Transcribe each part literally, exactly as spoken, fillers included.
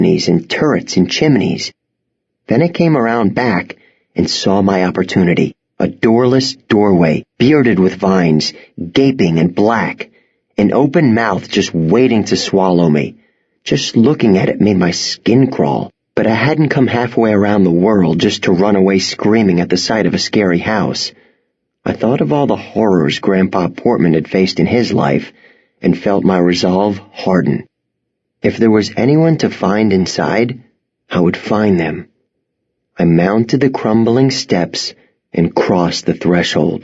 balconies and turrets and chimneys. Then I came around back and saw my opportunity. A doorless doorway, bearded with vines, gaping and black, an open mouth just waiting to swallow me. Just looking at it made my skin crawl, but I hadn't come halfway around the world just to run away screaming at the sight of a scary house. I thought of all the horrors Grandpa Portman had faced in his life and felt my resolve harden. If there was anyone to find inside, I would find them. I mounted the crumbling steps and crossed the threshold.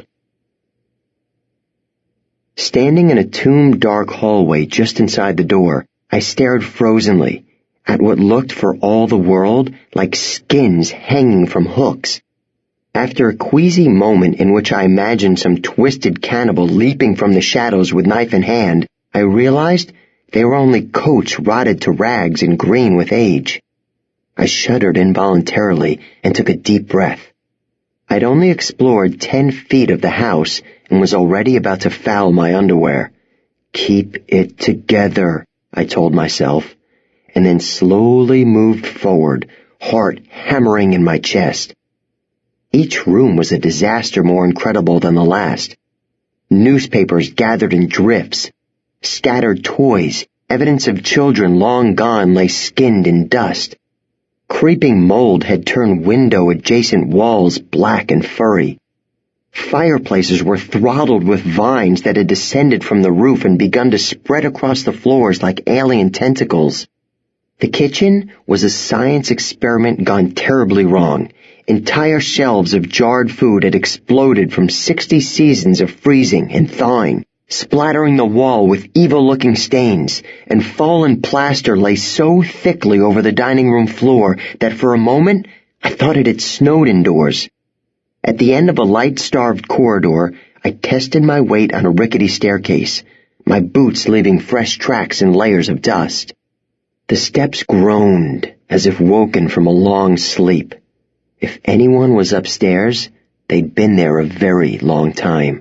Standing in a tomb-dark hallway just inside the door, I stared frozenly at what looked for all the world like skins hanging from hooks. After a queasy moment in which I imagined some twisted cannibal leaping from the shadows with knife in hand, I realized they were only coats rotted to rags and green with age. I shuddered involuntarily and took a deep breath. I'd only explored ten feet of the house and was already about to foul my underwear. Keep it together, I told myself, and then slowly moved forward, heart hammering in my chest. Each room was a disaster more incredible than the last. Newspapers gathered in drifts. Scattered toys, evidence of children long gone, lay skinned in dust. Creeping mold had turned window-adjacent walls black and furry. Fireplaces were throttled with vines that had descended from the roof and begun to spread across the floors like alien tentacles. The kitchen was a science experiment gone terribly wrong. Entire shelves of jarred food had exploded from sixty seasons of freezing and thawing, splattering the wall with evil-looking stains, and fallen plaster lay so thickly over the dining room floor that for a moment I thought it had snowed indoors. At the end of a light-starved corridor, I tested my weight on a rickety staircase, my boots leaving fresh tracks in layers of dust. The steps groaned as if woken from a long sleep. If anyone was upstairs, they'd been there a very long time.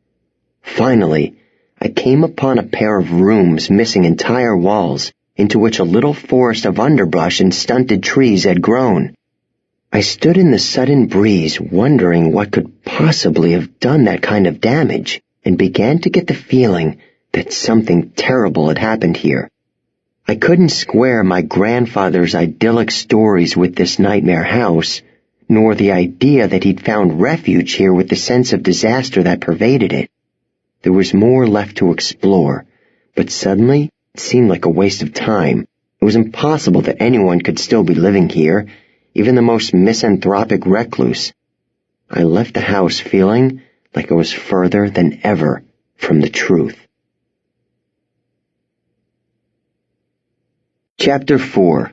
Finally, I came upon a pair of rooms missing entire walls, into which a little forest of underbrush and stunted trees had grown. I stood in the sudden breeze, wondering what could possibly have done that kind of damage, and began to get the feeling that something terrible had happened here. I couldn't square my grandfather's idyllic stories with this nightmare house, nor the idea that he'd found refuge here with the sense of disaster that pervaded it. There was more left to explore, but suddenly it seemed like a waste of time. It was impossible that anyone could still be living here, even the most misanthropic recluse. I left the house feeling like I was further than ever from the truth. Chapter four.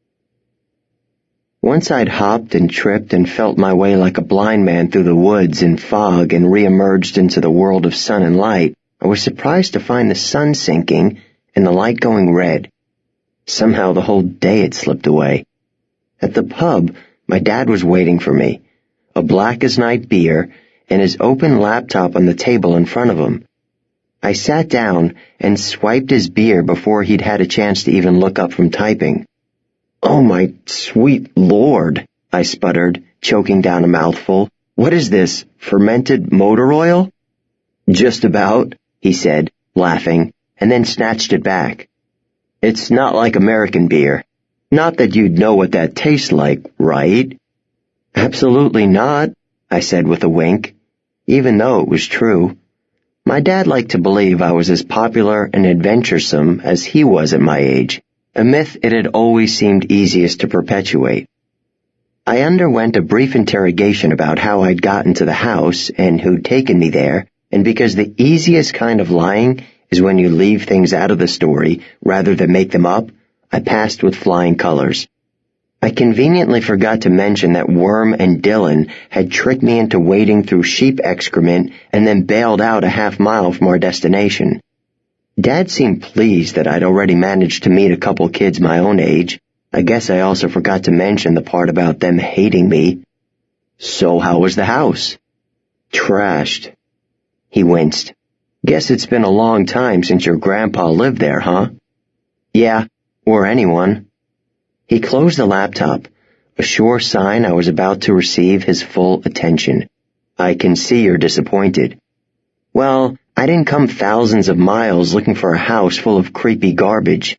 Once I'd hopped and tripped and felt my way like a blind man through the woods and fog and re-emerged into the world of sun and light, I was surprised to find the sun sinking and the light going red. Somehow the whole day had slipped away. At the pub, my dad was waiting for me, a black-as-night beer and his open laptop on the table in front of him. I sat down and swiped his beer before he'd had a chance to even look up from typing. "Oh, my sweet Lord," I sputtered, choking down a mouthful. "What is this, fermented motor oil?" "Just about," he said, laughing, and then snatched it back. "It's not like American beer. Not that you'd know what that tastes like, right?" "Absolutely not," I said with a wink, even though it was true. My dad liked to believe I was as popular and adventuresome as he was at my age, a myth it had always seemed easiest to perpetuate. I underwent a brief interrogation about how I'd gotten to the house and who'd taken me there, and because the easiest kind of lying is when you leave things out of the story rather than make them up, I passed with flying colors. I conveniently forgot to mention that Worm and Dylan had tricked me into wading through sheep excrement and then bailed out a half mile from our destination. Dad seemed pleased that I'd already managed to meet a couple kids my own age. I guess I also forgot to mention the part about them hating me. "So how was the house?" "Trashed." He winced. "Guess it's been a long time since your grandpa lived there, huh?" "Yeah, or anyone." He closed the laptop, a sure sign I was about to receive his full attention. I can see you're disappointed. Well, I didn't come thousands of miles looking for a house full of creepy garbage.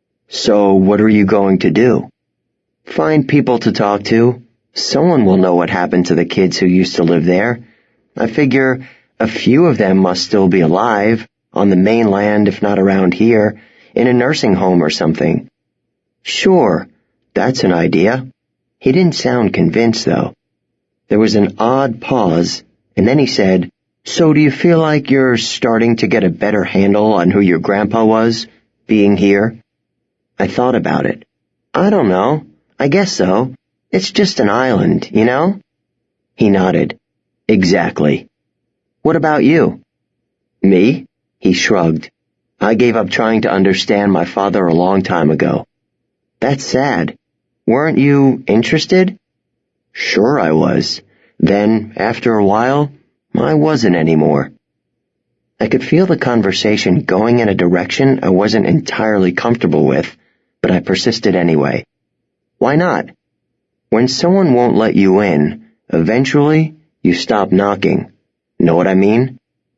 So what are you going to do? Find people to talk to. Someone will know what happened to the kids who used to live there. I figure a few of them must still be alive, on the mainland if not around here, in a nursing home or something. Sure, that's an idea. He didn't sound convinced, though. There was an odd pause, and then he said, So do you feel like you're starting to get a better handle on who your grandpa was, being here? I thought about it. I don't know. I guess so. It's just an island, you know? He nodded. Exactly. What about you? Me? He shrugged. I gave up trying to understand my father a long time ago. That's sad. Weren't you interested? Sure I was. Then, after a while, I wasn't anymore. I could feel the conversation going in a direction I wasn't entirely comfortable with, but I persisted anyway. Why not? When someone won't let you in, eventually you stop knocking. Know what I mean?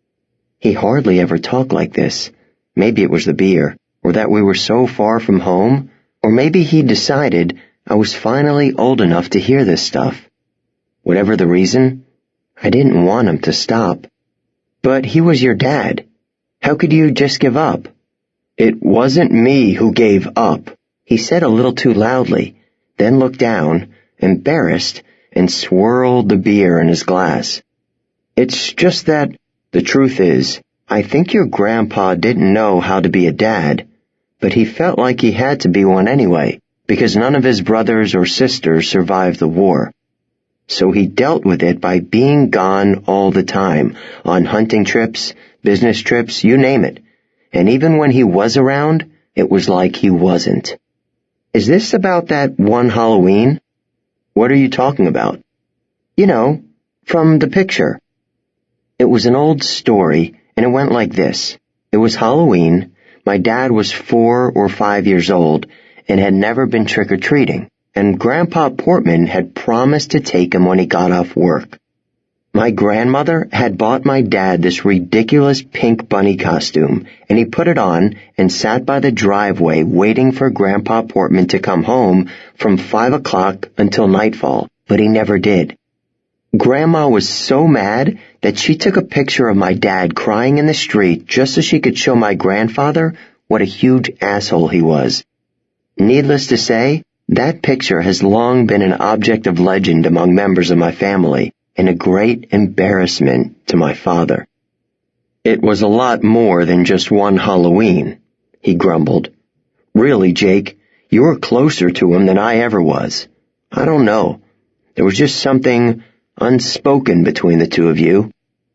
He hardly ever talked like this. Maybe it was the beer, or that we were so far from home, or maybe he decided I was finally old enough to hear this stuff. Whatever the reason, I didn't want him to stop. But he was your dad. How could you just give up? It wasn't me who gave up, he said a little too loudly, then looked down, embarrassed, and swirled the beer in his glass. It's just that, the truth is, I think your grandpa didn't know how to be a dad, but he felt like he had to be one anyway, because none of his brothers or sisters survived the war. So he dealt with it by being gone all the time, on hunting trips, business trips, you name it. And even when he was around, it was like he wasn't. Is this about that one Halloween? What are you talking about? You know, from the picture. It was an old story, and it went like this. It was Halloween, my dad was four or five years old, and had never been trick-or-treating, and Grandpa Portman had promised to take him when he got off work. My grandmother had bought my dad this ridiculous pink bunny costume, and he put it on and sat by the driveway waiting for Grandpa Portman to come home from five o'clock until nightfall, but he never did. Grandma was so mad that she took a picture of my dad crying in the street just so she could show my grandfather what a huge asshole he was. Needless to say, that picture has long been an object of legend among members of my family, and a great embarrassment to my father. It was a lot more than just one Halloween, he grumbled. Really, Jake, you were closer to him than I ever was. I don't know. There was just something unspoken between the two of you.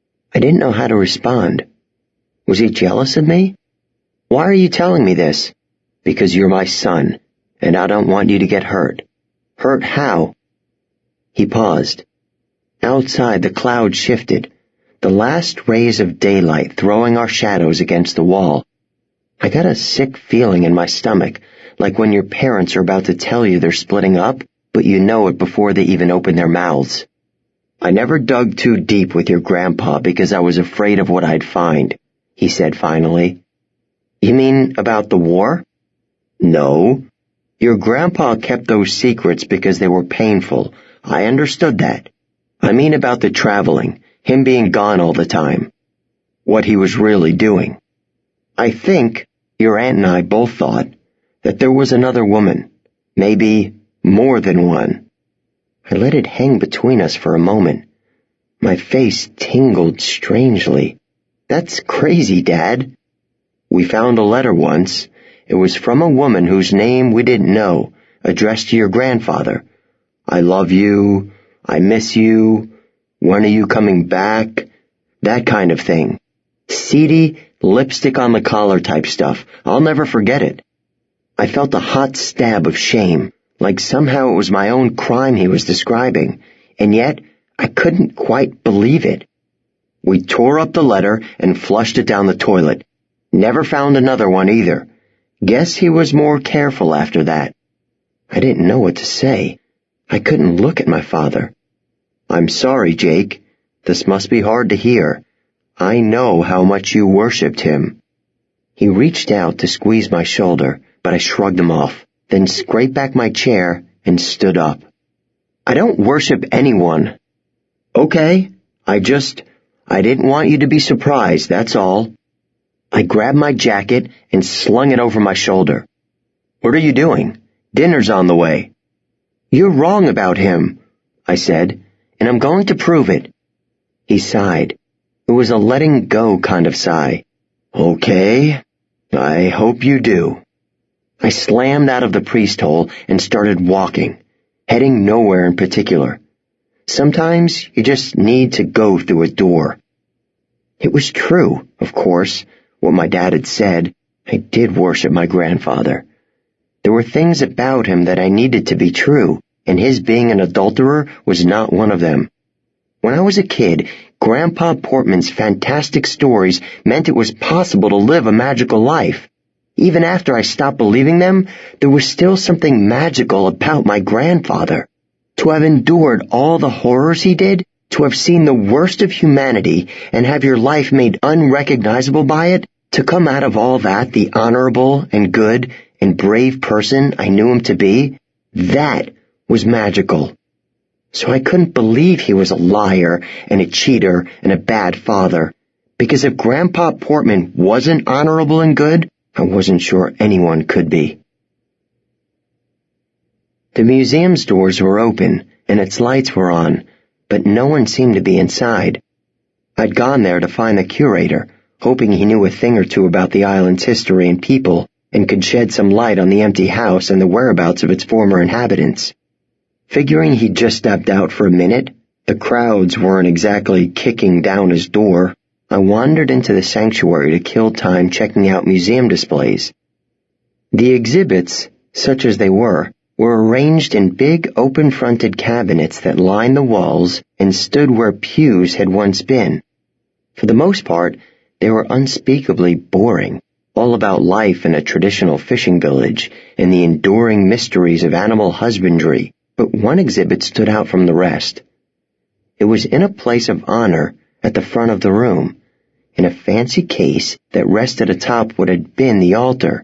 I didn't know how to respond. Was he jealous of me? Why are you telling me this? Because you're my son, and I don't want you to get hurt. Hurt how? He paused. Outside, the clouds shifted, the last rays of daylight throwing our shadows against the wall. I got a sick feeling in my stomach, like when your parents are about to tell you they're splitting up, but you know it before they even open their mouths. I never dug too deep with your grandpa because I was afraid of what I'd find, he said finally. You mean about the war? No. Your grandpa kept those secrets because they were painful. I understood that. I mean about the traveling, him being gone all the time. What he was really doing. I think, your aunt and I both thought, that there was another woman. Maybe more than one. I let it hang between us for a moment. My face tingled strangely. That's crazy, Dad. We found a letter once. It was from a woman whose name we didn't know, addressed to your grandfather. I love you. I miss you. When are you coming back? That kind of thing. Seedy, lipstick on the collar type stuff. I'll never forget it. I felt a hot stab of shame, like somehow it was my own crime he was describing, and yet I couldn't quite believe it. We tore up the letter and flushed it down the toilet. Never found another one either. Guess he was more careful after that. I didn't know what to say. I couldn't look at my father. "I'm sorry, Jake. This must be hard to hear. I know how much you worshipped him." He reached out to squeeze my shoulder, but I shrugged him off, then scraped back my chair and stood up. "I don't worship anyone." "Okay, I just, I didn't want you to be surprised, that's all." I grabbed my jacket and slung it over my shoulder. "What are you doing? Dinner's on the way." "You're wrong about him," I said, "and I'm going to prove it." He sighed. It was a letting go kind of sigh. "Okay, I hope you do." I slammed out of the priest hole and started walking, heading nowhere in particular. Sometimes you just need to go through a door. It was true, of course, what my dad had said. I did worship my grandfather. There were things about him that I needed to be true, and his being an adulterer was not one of them. When I was a kid, Grandpa Portman's fantastic stories meant it was possible to live a magical life. Even after I stopped believing them, there was still something magical about my grandfather. To have endured all the horrors he did, to have seen the worst of humanity and have your life made unrecognizable by it, to come out of all that the honorable and good and brave person I knew him to be, that was magical. So I couldn't believe he was a liar and a cheater and a bad father, because if Grandpa Portman wasn't honorable and good, I wasn't sure anyone could be. The museum's doors were open, and its lights were on, but no one seemed to be inside. I'd gone there to find the curator, hoping he knew a thing or two about the island's history and people, and could shed some light on the empty house and the whereabouts of its former inhabitants. Figuring he'd just stepped out for a minute, the crowds weren't exactly kicking down his door, I wandered into the sanctuary to kill time checking out museum displays. The exhibits, such as they were, were arranged in big open-fronted cabinets that lined the walls and stood where pews had once been. For the most part, they were unspeakably boring, all about life in a traditional fishing village and the enduring mysteries of animal husbandry, but one exhibit stood out from the rest. It was in a place of honor at the front of the room, in a fancy case that rested atop what had been the altar.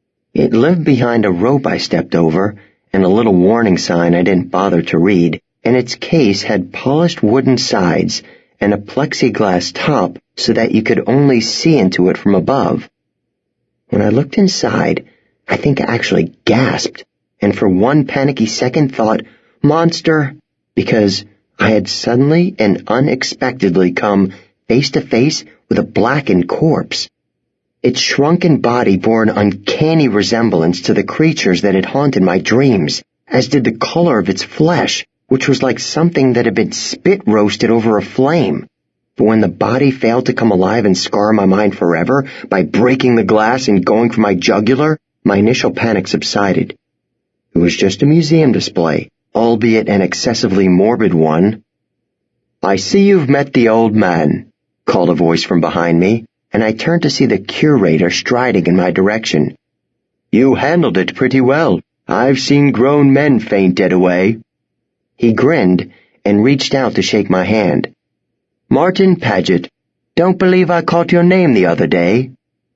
It lived behind a rope I stepped over, and a little warning sign I didn't bother to read, and its case had polished wooden sides and a plexiglass top so that you could only see into it from above. When I looked inside, I think I actually gasped, and for one panicky second thought, "Monster," because I had suddenly and unexpectedly come face to face with a blackened corpse. Its shrunken body bore an uncanny resemblance to the creatures that had haunted my dreams, as did the color of its flesh, which was like something that had been spit roasted over a flame. But when the body failed to come alive and scar my mind forever by breaking the glass and going for my jugular, my initial panic subsided. It was just a museum display, albeit an excessively morbid one. "I see you've met the old man," called a voice from behind me, and I turned to see the curator striding in my direction. "You handled it pretty well. I've seen grown men faint dead away." He grinned and reached out to shake my hand. "Martin Paget. Don't believe I caught your name the other day."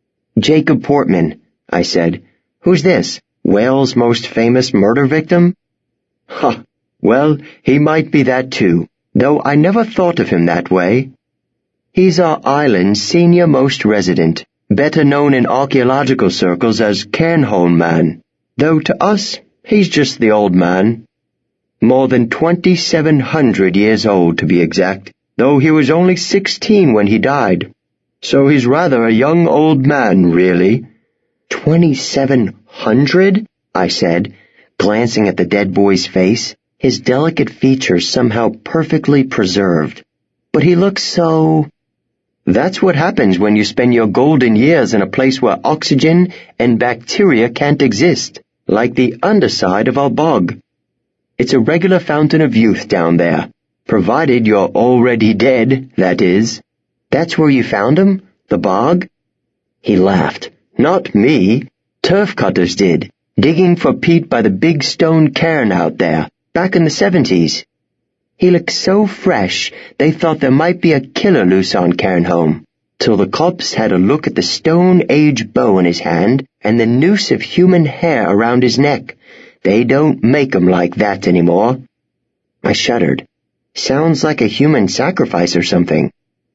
"Jacob Portman," I said. "Who's this? Wales' most famous murder victim?" "Ha, well, he might be that too, though I never thought of him that way. He's our island's senior-most resident, better known in archaeological circles as Cairnholm Man, though to us, he's just the old man. More than twenty-seven hundred years old, to be exact, though he was only sixteen when he died. So he's rather a young old man, really." Twenty-seven hundred? I said, glancing at the dead boy's face, his delicate features somehow perfectly preserved. But he looked so... "That's what happens when you spend your golden years in a place where oxygen and bacteria can't exist, like the underside of our bog. It's a regular fountain of youth down there, provided you're already dead, that is." "That's where you found him? The bog?" He laughed. "Not me. Turf cutters did. digging for peat by the big stone cairn out there, back in the seventies. He looked so fresh they thought there might be a killer loose on Cairnholm, till the cops had a look at the Stone Age bow in his hand and the noose of human hair around his neck. They don't make 'em like that anymore. I shuddered. Sounds like a human sacrifice or something.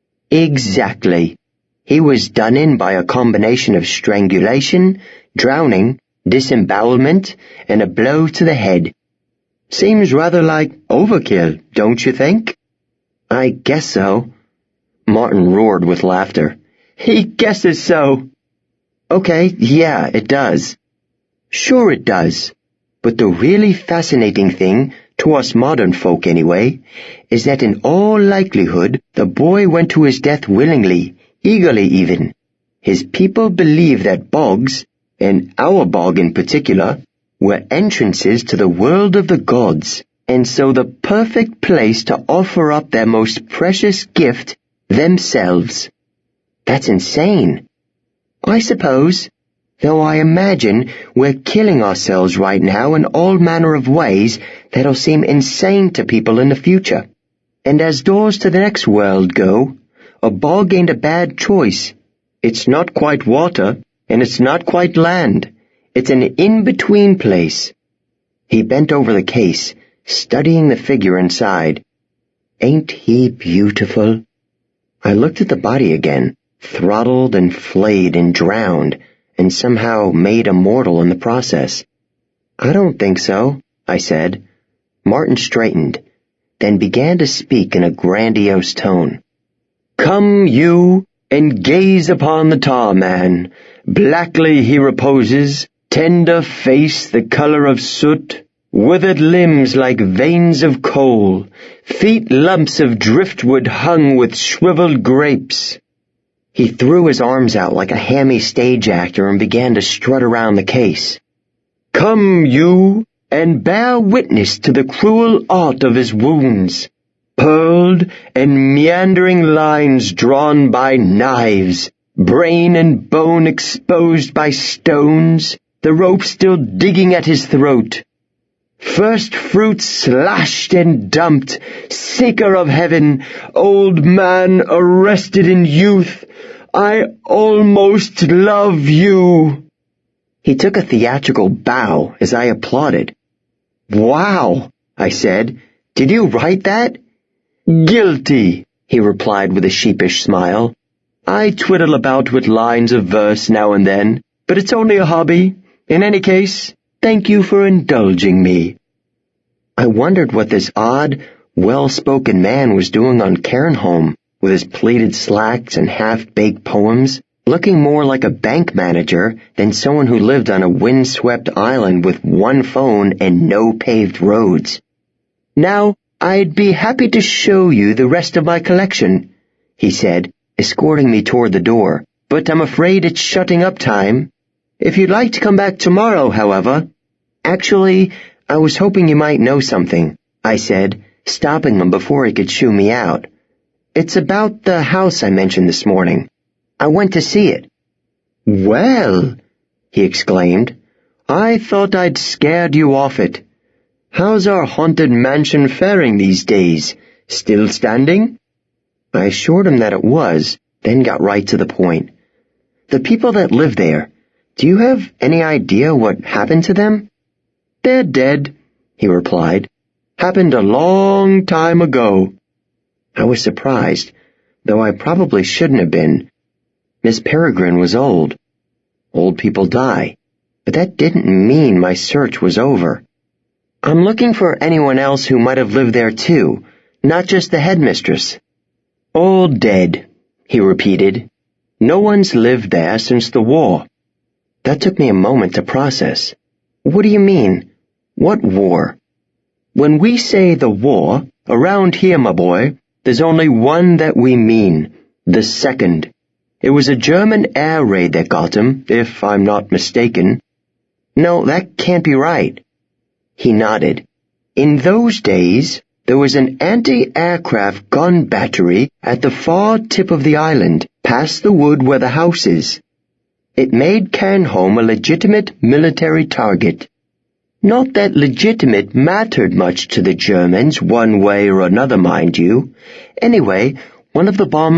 Exactly. He was done in by a combination of strangulation, drowning, disembowelment, and a blow to the head. Seems rather like overkill, don't you think? I guess so. Martin roared with laughter. He guesses so. Okay, yeah, it does. Sure it does. But the really fascinating thing, to us modern folk anyway, is that in all likelihood the boy went to his death willingly, eagerly even. His people believe that bogs, and our bog in particular, were entrances to the world of the gods, and so the perfect place to offer up their most precious gift, themselves. That's insane. I suppose, though I imagine we're killing ourselves right now in all manner of ways that'll seem insane to people in the future. And as doors to the next world go, a bog ain't a bad choice. It's not quite water, and it's not quite land. It's an in-between place. He bent over the case, studying the figure inside. Ain't he beautiful? I looked at the body again, throttled and flayed and drowned, and somehow made immortal in the process. I don't think so, I said. Martin straightened, then began to speak in a grandiose tone. Come you, and gaze upon the tar man. Blackly he reposes, tender face the color of soot, withered limbs like veins of coal, feet lumps of driftwood hung with shriveled grapes. He threw his arms out like a hammy stage actor and began to strut around the case. Come you, and bear witness to the cruel art of his wounds, purled and meandering lines drawn by knives, brain and bone exposed by stones, the rope still digging at his throat. First fruits slashed and dumped, seeker of heaven, old man arrested in youth, I almost love you. He took a theatrical bow as I applauded. Wow, I said. Did you write that? Guilty, he replied with a sheepish smile. I twiddle about with lines of verse now and then, but it's only a hobby. In any case, thank you for indulging me. I wondered what this odd, well-spoken man was doing on Cairnholm, with his pleated slacks and half-baked poems, looking more like a bank manager than someone who lived on a wind-swept island with one phone and no paved roads. Now, I'd be happy to show you the rest of my collection, he said, escorting me toward the door, but I'm afraid it's shutting up time. If you'd like to come back tomorrow, however... Actually, I was hoping you might know something, I said, stopping him before he could shoo me out. It's about the house I mentioned this morning. I went to see it. Well, he exclaimed, I thought I'd scared you off it. How's our haunted mansion faring these days? Still standing? I assured him that it was, then got right to the point. The people that live there, do you have any idea what happened to them? They're dead, he replied. Happened a long time ago. I was surprised, though I probably shouldn't have been. Miss Peregrine was old. Old people die, but that didn't mean my search was over. I'm looking for anyone else who might have lived there too, not just the headmistress. All dead, he repeated. No one's lived there since the war. That took me a moment to process. What do you mean? What war? When we say the war, around here, my boy, there's only one that we mean, the second. It was a German air raid that got him, if I'm not mistaken. No, that can't be right. He nodded. In those days, there was an anti-aircraft gun battery at the far tip of the island, past the wood where the house is. It made Cairnholm a legitimate military target. Not that legitimate mattered much to the Germans, one way or another, mind you. Anyway, one of the bombs